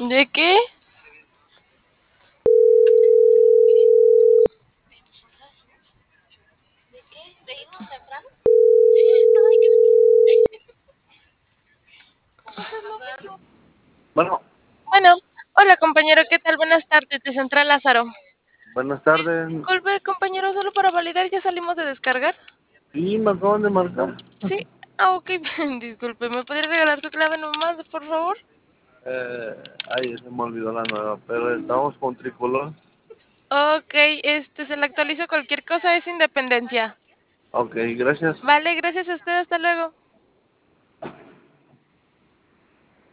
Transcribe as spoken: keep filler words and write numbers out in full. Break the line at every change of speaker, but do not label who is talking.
¿De qué?
Bueno,
Bueno, hola compañero, ¿qué tal? Buenas tardes, de Central Lázaro.
buenas tardes.
Disculpe, compañero, solo para validar, ¿ya salimos de descargar?
Sí, me acaban de marcar.
Sí. Ah, ok, disculpe, ¿me podría regalar su clave nomás, por favor?
Eh, ay, se me olvidó la nueva, pero estamos con tricolor.
Ok, este, se le actualiza cualquier cosa, es Independencia.
Ok, gracias.
Vale, gracias a usted, hasta luego.